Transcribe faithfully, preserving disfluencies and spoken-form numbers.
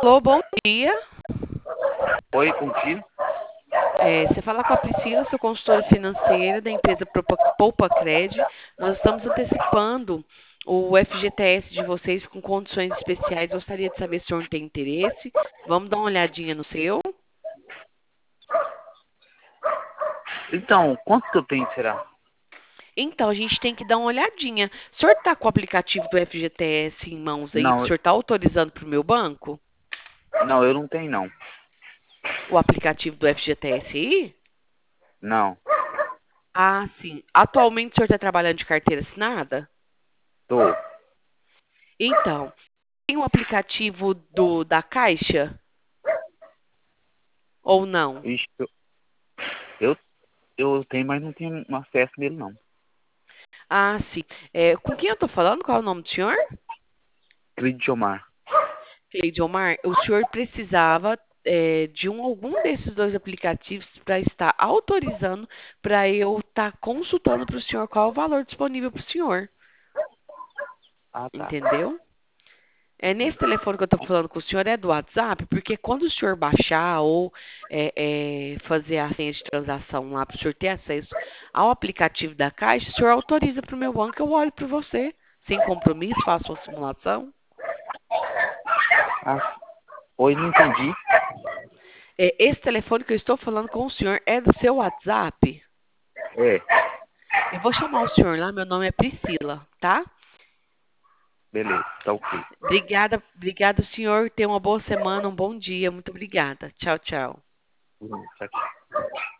Alô, bom dia. Oi, contigo? É, você fala com a Priscila, sou consultora financeira da empresa Propa- Poupa Cred. Nós estamos antecipando o F G T S de vocês com condições especiais. Gostaria de saber se o senhor tem interesse. Vamos dar uma olhadinha no seu. Então, quanto que eu tenho, será? Então, a gente tem que dar uma olhadinha. O senhor está com o aplicativo do F G T S em mãos aí? O Não, senhor está autorizando para o meu banco? não, eu não tenho, não. O aplicativo do F G T S aí? Não, Ah, sim. Atualmente o senhor está trabalhando de carteira assinada? tô. Então, tem um aplicativo do da Caixa ou não? Ixi, eu, eu, eu tenho, mas não tenho acesso nele, não. Ah, sim. É, com quem eu estou falando? Qual é o nome do senhor? Cridiomar. Cleide o senhor precisava é, de um algum desses dois aplicativos para estar autorizando para eu estar consultando para o senhor qual é o valor disponível para o senhor. Ah, tá. Entendeu? É Uhum. nesse telefone que eu estou falando com o senhor é do WhatsApp, porque quando o senhor baixar ou é, é, fazer a senha de transação lá para o senhor ter acesso ao aplicativo da Caixa, o senhor autoriza para o meu banco, eu olho para você, sem compromisso, faço uma simulação. Ah, oi, não entendi. É, esse telefone que eu estou falando com o senhor é do seu WhatsApp? É, Eu vou chamar o senhor lá, meu nome é Priscila, tá? beleza, tá ok. Obrigada, obrigada, senhor. Tenha uma boa semana, um bom dia. Muito obrigada. Tchau, tchau. Uhum, tá aqui.